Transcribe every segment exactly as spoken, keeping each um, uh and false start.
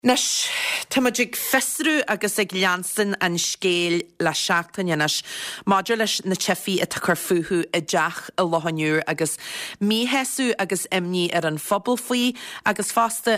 Nes Tamadig fesrú agus ag leansan an scéil le seachtain yanas Maidir leis na tefií a chur futhú i deach a lohanúr agus míhesú agus imní ar an phobal faoi agus fásta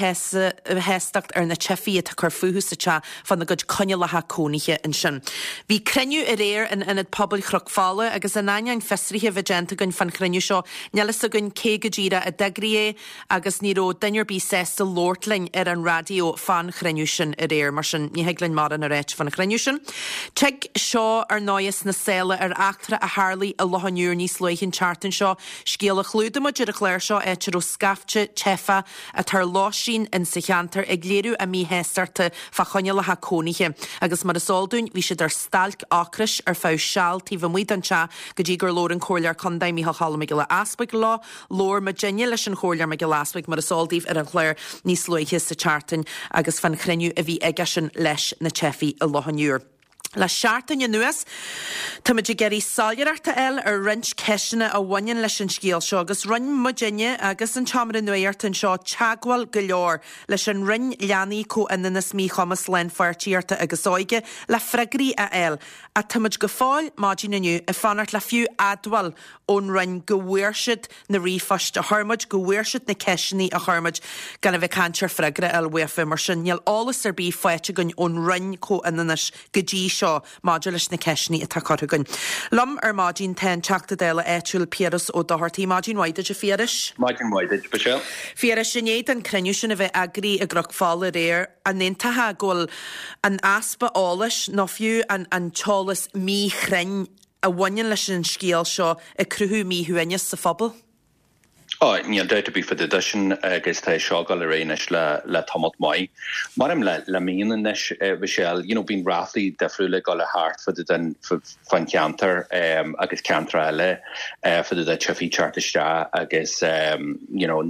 míhestacht ar na tefií a chur futhú sa te fan na gud conne letha cónithe in sin. Bhí creniu a réir in inad pobl chrochfála agus an ainean fesrithe vigenta gunn fan creniu seo nelas a gunn cé go ddíra a degrié agus níró dainir bí sesta lortling ar an radio fan creniu sin a réir mar sin ní heaglann mar an a réit fan creniu sin. Teag seo ar náas na céile ar achtra a Harley a lohanúr níos loichin chartan seo scéal a chlúda mo deireach léir seo éitir ó scafte tefa a tar láisín in sa cheantar ag léirú a mí héastarta fa chonne letha cónithe agus mar a sáldún bhí siad ar stalc ácris ar fá seall tí bhmuid an te go dtí gur lór an chóirlear condaim Mícheál Challam go le aspaig lá lór ma Jenny leis an chóirlear me go aspaig mar a sáldíh ar an chléir níos loiche sa chartan agus fan chreniu a bhí aige sin leis na tefií a lohanúr. Le seachtain nuas, tá muidir geirí sáilearta eil ar rint ceisina a bhain leis an scéal seo agus rinn Virginia agus an teamara nuairtain seo teagháil go leor leis an rinn leanaí có inanas mí chumas len fuirtíarta agus áige le freigraí a eil a tá muid go fáil máidín aniu a fanart le fiú adháil ón rinn go bhuairsead na rífast a thuirmuid go bhuairsead na ceisinaí a thuirmuid gan a bheith cantar freigra eil wefa mar sin neal álas ar bí foiite gunn ón rinn có inanas go dtí seo Maidir leis na ceisní a tacarthagann. Lom ar Mádín ten teachta déile éitiúil Piaras ó Dohartaí Mádín Waidid a Fiaris? Mádín Waidid, Michelle. Fiaris sinnéad an creniu sin a bheith agri a grochfáil a réir a néntathe gol an aspa álas nó fiú an an teolas mí chrein a bhain leis an scéal seo a cruthú mí huaine sa phobal? Oh, níl deit bí fud edition agus tá seo gal réis le le tomot mai. Marim le le míon nes Michelle, you know, bín ráthí defriúla gal le hart fud den fan ceantar um, agus ceantra eile uh, fud de tefií chartiste agus um, you know,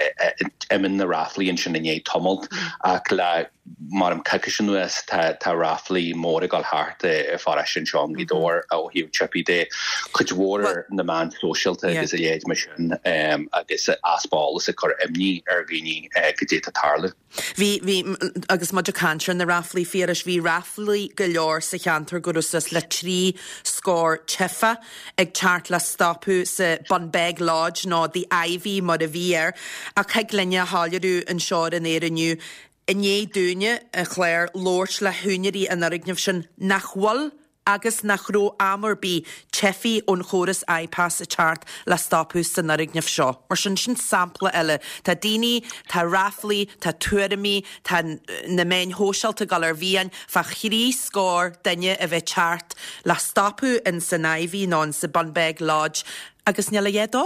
emin na ráthliíonn sin in é tomult ach le marim caiicisin nuas tá tá ráthlií mór gal hart i fara sin seán gidóir ó hiú tepi de chudhór na man socialta agus a dhéad me sin um, agus aspálas a chur imní ar bhíní go dtí a tarla. Bhí bhí agus muidir cantar na ráthlií fiaris bhí ráthlií go leor sa cheantar gurúsas le trí scór tefa ag teart le stopú sa Bunbeg Lodge nó the Ivy mar a bhí ar a chaig lenne háileú an seoir in éar aniu in é dúine a chléir lóirt le húneirí an arignemh sin nachhfuil agus nach ró amar bí tefií ón chóras iPass a chart le stopú san arignemh seo. Mar sin sin sampla eile. Tá daoine, tá ráthlií, tá tuairimí, tá na main hóseilta gal ar bhíon fa chirí scór daine a bheith chart le stopú in san Ivy nó sa Bunbeg Lodge agus neala dhéadó?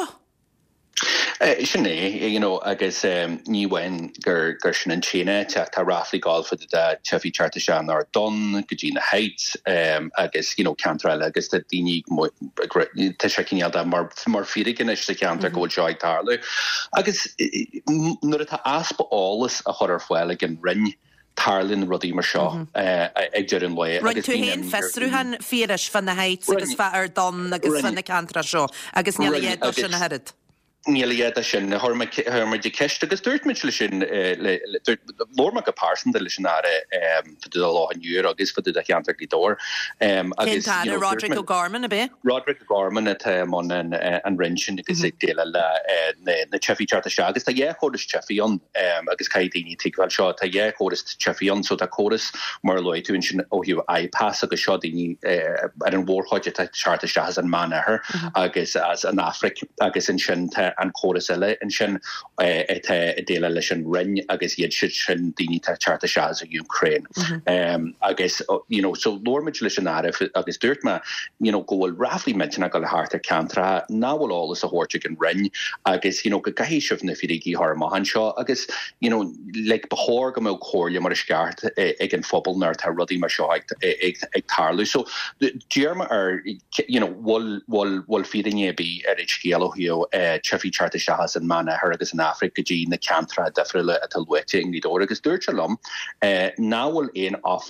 Uh, Sinné, you know, agus um, níhain gur gur sin an China tá ráthlií gáil fud de tefií charta seán ar don go dtí na Heights um, agus, you know, ceantar eile agus tá daoine tá sé cineal mar mar fiidigin is sa ceantar go seáid tarla. Agus nuair atá aspa álas a chur ar fáil an rinn tarlinn rudí mar seo ag deir an le. Run tú héin festrúhan fiaris fan na Heights agus fa ar don agus fan na ceantra seo agus neala dhéadó sin na herid. Níl sin thumar de ceist agus dúirt mit lei sin lórma go pásan de lei sin ára fu a láhanúr agus fu a cheantar gidóir. Roderick O'Gorman a bé? Roderick O'Gorman a man an rinsin agus ag déile le na tefií charta se agus tá dhé choras tefiíon agus caidaoine tíhil seo tá dhé choras tefiíon so tá choras mar loid tún sin óhiú iPass agus seo daoine ar an bhórchaide tá charta se as an manathair agus as an Afric agus in sin an choras eile in sin déile leis an rinn agus iad si sin daoine tá charta se as a Ukraine. Agus, you know, so lormid leis an ára agus dúirt me, you know, gohfuil ráthlií mentina go le harta ceantra náhfuil álas a hórte an rinn agus, you know, go gahéisih na fiigí harmahan seo agus, you know, le bethór go mé chóirle mar a sceart ag an phobal nar tá rudí mar seo ag tarlú. So dearma ar, you know, bhil fiidirné bí ar id scéal ó hiú tefií charta se has an mana her agus an Africa gí na ceantra defriúile a talhuite in gidóir agus dúirt lom náhfuil éon offer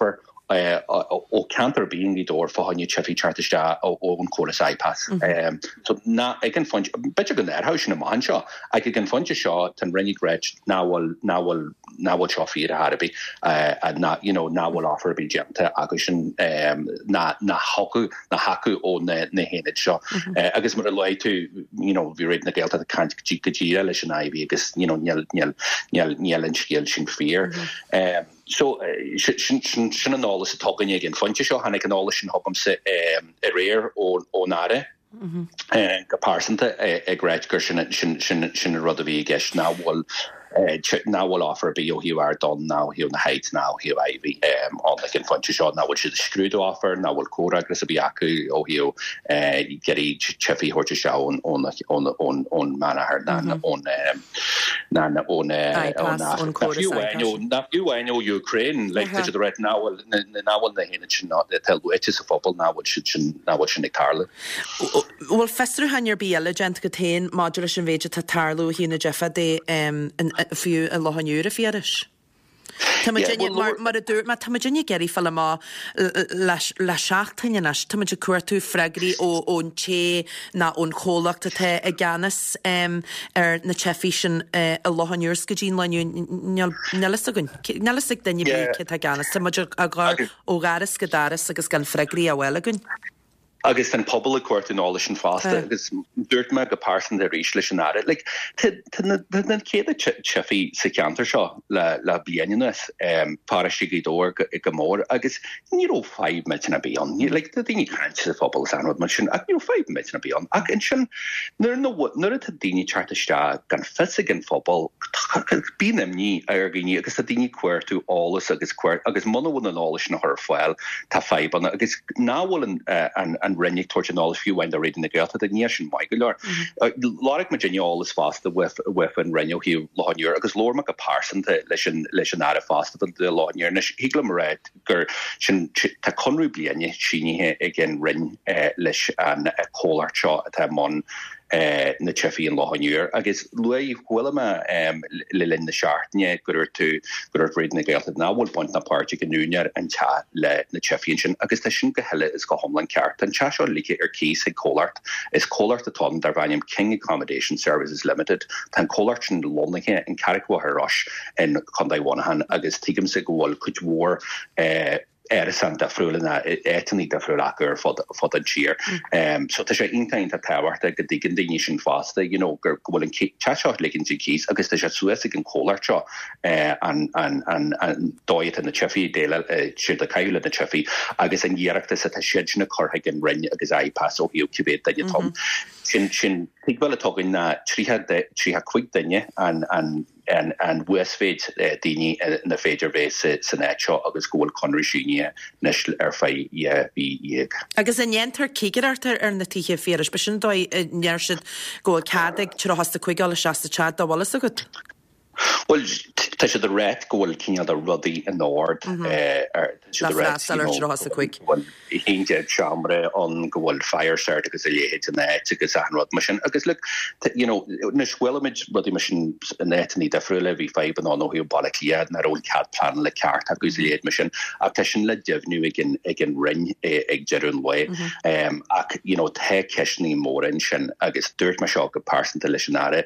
ó cantar bíon í dór fáinne chefi chartiste ó an choras iPass. So na ag an fund bit gan airha sin na man seo ag gan funte seo tan rinnig red náhfuil náhfuil náhfuil seo fi a Harbi a na you know náhfuil offer bí gemta agus sin na na haku na haku ó na na héad seo agus mar a lei tú you know vi réid na delta kan gira leis an I V agus you know niel niel niel niel an skiel sin fear so sin sin sin an alles a togan gin funte seo hannig an alles sin hopam se a réir ó ó nare go pásanta ag réid gur sin sin sin sin rud a bhí gist náhfuil náhfuil offer bí ó hiú ar don ná hiú na heit ná hiú I V an gin funte seo náhfuil si scrúdú offer náhfuil córa agus a bí acu ó hiú geí chefi horte seo ón ón manahar ná ón ná ón na fiúhain ó Ukraine le a réit náhfuil náhfuil na héine sin telú éte sa fphobal náhfuil sin náhfuil sin ag tarla. Bhfuil festrú hainir bí eile gent go tain máidir sin bhéidir tá tarlú hína Jeffa dé fiú a lohanúra fiaris. mar a dúr ma tamajinne geri fall má le seachtainnas tamid cuairtú fregri ó ón té na ón chólachta te a ganas ar na chefi sin a lohanúr go dín leú nelasgun nelasig danne bí a ganas tamid a gá ó garas go daras agus gan fregri a bhelagun. Agus an pobl a cuairt in ála sin fásta agus dúirt me go pásan de rís leis an ára. Like, na céad chefi sa ceantar seo le le bliananas pára sigí dóir go mór agus ní ó five mit na bíon. Ní like, daoine craint sa pobl sanod man sin ag ní ó five mit na bíon. Ag in sin nuair a daoine chartaiste gan fisig an pobl bíanam ní ar gine agus a daoine cuairtú álas agus cuairt agus monahhain an álas na thir fáil tá five an agus náhfuil an an rinnig towards an all few when they're reading the girl to the nation Michael Lorik Virginia all is faster with with and Renio he Lawyer because Lord Mac a parson to listen listen at a faster than the Lawyer Higlam red gur shin ta conru blianye shini again ring lish and a collar shot at him on Uh, na chefi an lohanúr agus luí huilama um, lilin na seaartne gur tú gur réid na gailta náhfuil point na páirte ganúnear an te le na chefiin sin agus lei sin go heile is go homlan ceart an te seo líce ar cís ag cólart is cólart atá dar bhaim King Accommodation Services Limited tan cólart sin lonathe in Carrickwaharrás in Condaigwanahan agus tígam sa gohfuil chuid mór uh, er san da frúlena etni da frúlakur fod fod an cheer um so tá sé intain ta tawart a digin dinni sin fasta you know gur gwilin chat legin sin keys agus tá sé suesig an collar cho uh, an an an an doit in the chefi dela shit the kaila the chefi agus an yerakta sa ta shedna corhagen rin agus I pass o hiu kibet da you tom sin sin tigwel togin na triha de triha quick dinne an an and and Westfed uh, dini uh, na féidir base san etcho agus goil conrisínia national ar fai yeah be agus an yentar kigerartar ar na tihe féris be sin dói nearsid goil cadig tro hasta cuigal shasta chat da wala so good. Well, tá sé the red goil cinne the ruddy an nord ar the red seller quick. Well, hinge chambre on goil fire start agus a léhéid an net agus an rod machine agus look you know na swellamage ruddy machine net ní da frule vi five an no hiú balliad na ol cat plan le cart agus léhéid machine a tá sin le devnu again again ring ag jerun way um ac you know te keshni mór in sin agus dirt ma shock a person to listenare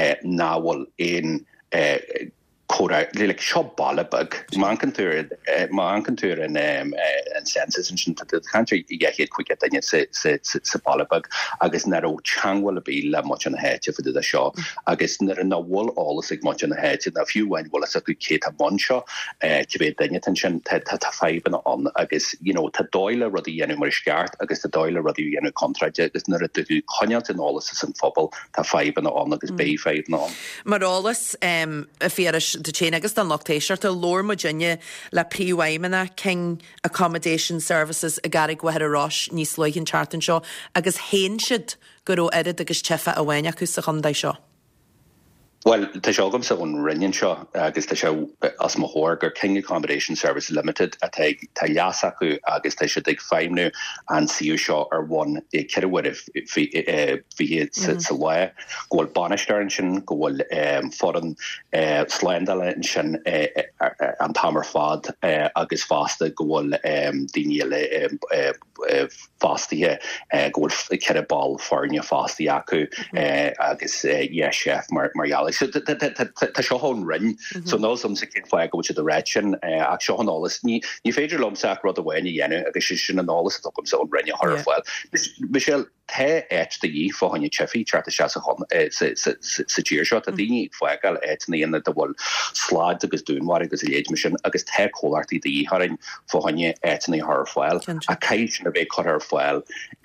náwal in uh Cora like shop ballabug man can tour man can tour and um and census and the country yeah he quick at then say say say ballabug agus narrow changwell be la much on the head if it is a shop agus nar na wall all sig much on the head and a few when well as a good kid a bunch uh to be then attention to to five on agus you know to doyle ruddy you know mar scart agus the doyle ruddy you know contract agus nar to conyat and all this in football to five on agus b five on mar alles um if the chain agus an lochtéisiart a Lord Virginia le príomhaimena King Accommodation Services a garig Gwaharrás níos loighin chartan seo agus héin siad gur ó erid agus chefa a bhaine acu sa chundai seo. Well, tá seagam sa ón rinnean seo agus tá seo as mo hór gur King Accommodation Service Limited a tá leas acu agus tá se ag feimnú an siú seo ar bhain i ceirhfuir bhí sa le gohfuil banisteir sin go bhfuil foran sláindala sin an tamar fad agus fásta go bhfuil daine fástathe go bhfuil ceir ball farne fástaí acu agus chef marall. So tá seo hon rinn, so nó som sa cin fáig go de réit sin ach seo análas ní ní féidir lomsach rud a bhhain i dhéanú agus sin análas a gom sa ón rinne thar fáil. Michelle te éit de dhí fáhanne chefií charta se sa tíir seo a daoine fáigáil éit naíana do bhfuil sláid agus dúnmhar agus léid sin agus te cólartaí de dhéharing fáhanne éitna thar fáil a caiid sin a bheith chu ar fáil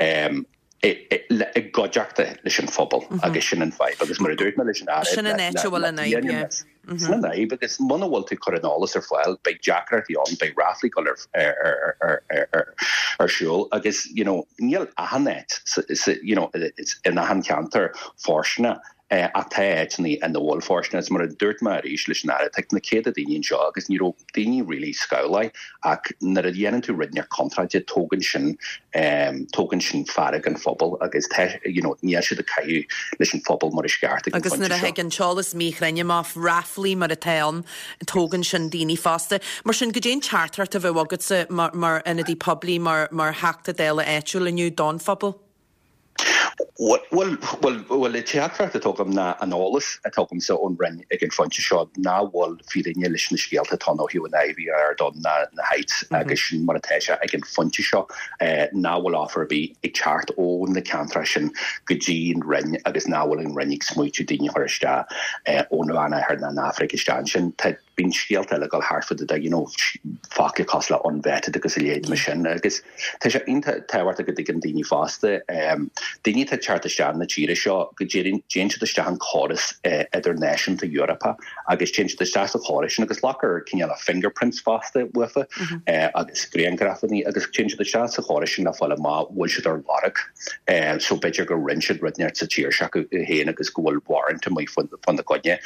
ag godeachta leis an phobal agus sin an feib agus mar a dúirt me leis an áir sin an éite bhfuil an éib Sna naib agus mna bhfuil tú chonálas ar fáil beag Jackart íon beag raflaí go ar siúil agus níl ahannet in ahan ceantar fórsna ach tá éitní an bhil fórsna mar a dúirt mar éis leis na te na céad a daoine seo agus ní daoine rilí scailai ach na a dhéanaan tú ridnear contraide tógan sin tógan sin farag an phobal agus ní siad a caiú leis an phobal mar is ceart agus na a heag an seolalas mí chreine má raflaí mar a tean tógan sin daoine fásta mar sin go dtéon chartart a bheith agad mar ina dtí poblí mar heachta déile éitiúil iniu don phobal. Well, well, well, well, it's teachart a tógam na análas a tógam sa ón rinn ag an fonte seo ná bhil firinne leis na scéalta tá ó hiú an éhí ar don na heit agus sin mar a teise ag an fonte seo ná bhfuil áfar bí ag teart ón na cantra sin go dtíon rinn agus ná bhfuil an rinnig smuitiú daoine thuiriste ón bhana ar na Africa stan sin bín scéalta le go hartfud a fáca cosla an bheta agus a léad me sin agus tá sé inta tehhart a go dtí an daoine fásta daoine tá charta stean na tíre seo go dtéann de stean choras idir nation to Europa agus change de steas a choris agus lachar cinneal a fingerprints fásta wifa agus gréangrafaní agus change de steas a choris na fáile má bhfuil siad ar larach so beidir go rinsead ridneart sa tíir se héana agus gohfuil warrant mai fan na gonne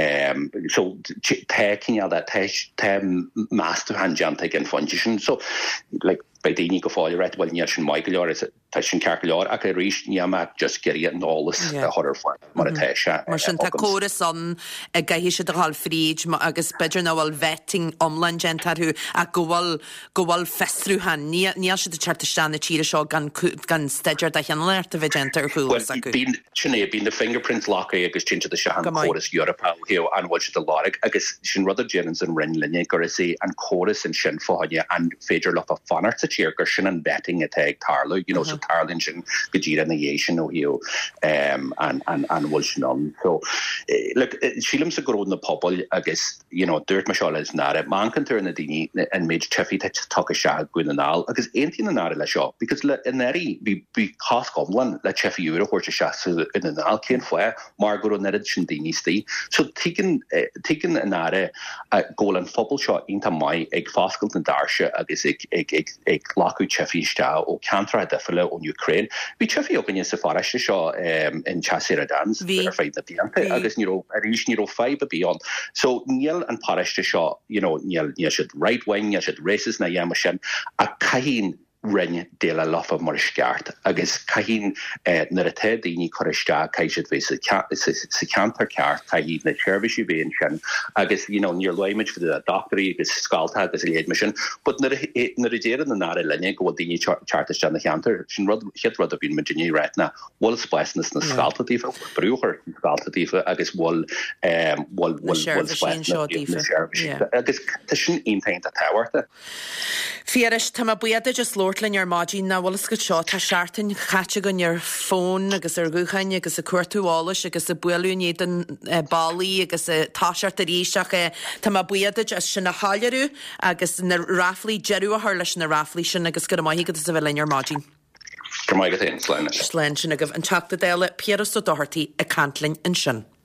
so te cinneal that te master hand janta an function so like by daoine go fáil réit bhil níor sin Michael leir tá sin cear leir ach a rís níamach just geí an nálas a thuir fáil mar a teise. Mar sin tá córas san a gaihí se hall fríd agus beidir ná bhfuil vetting omlan gentarú a gohfuil gohfuil festrúhan ní si de chartteán na tíre seo gan steidir a chean leir a bheith gentar chuú. Sinné bín na fingerprint lacha agus tinse de se an choras Europa heo anhil se de láric agus sin rud a Jennings an rin linne go sé an choras in sin fáide an féidir le a fanart tíir gur sin an betting a teag tarlu, you know, so tarlin sin gajira na yéisian ó hiú um, an bhfuil sin an. So, uh, look, sílim sa gród na pobl agus, you know, dúirt me seáil is nara, man cantar na daoine an méid trefi te tucha se gwyn an al, agus eintín na nara le seo, because le in eri, bí cás gomlan le trefi euro hórte se in an al cén foia, mar gro nerid sin daoine stí. So, tíkin an nara góil an phobal seo inta mai ag fáscailt na darse agus ag lacu chefiiste ó cantra defile ón Ukraine. Bhí chefi ogan sa fáiste seo in Chasira Dans ar feid na bíanta agus níró a rís níró feib a bíon. So níl an páiste seo, you know, níl níl siad right wing, níl siad racist na dhéama sin a caihín rinne déile lofa mar sceart agus caihín na a te daoine choiste caiisiad bhé sa cantar ceart caihín na seirbhísí bhéon sin agus you know, níor loimiid fi a doctorí agus scalta agus a léad sin, but na a déad na nára linne go daoine chartiste na cheantar sin chiad rud a bhín Virginia réitna bhil spéisnas na scaltatífa brúchar scaltatífa agus bhil bhil spéisna agus tá sin intaint a táhairta. Fiaris tá buiad just Lordlin ar mádí na bhlas go seo tá seaartain chatte gon ar fón agus ar gúchaine agus a cuairtúálas agus a buúin iad an bailí agus a táseart a ríiseach tá buiad as sin na háileú agus na raflaí jeú a th leis na raflaí sin agus go maithí go a bheith ar mádí. Go maigad é slein. Slein sin a goh an teachta déile Pierras ó Doherty a cantlin in sin.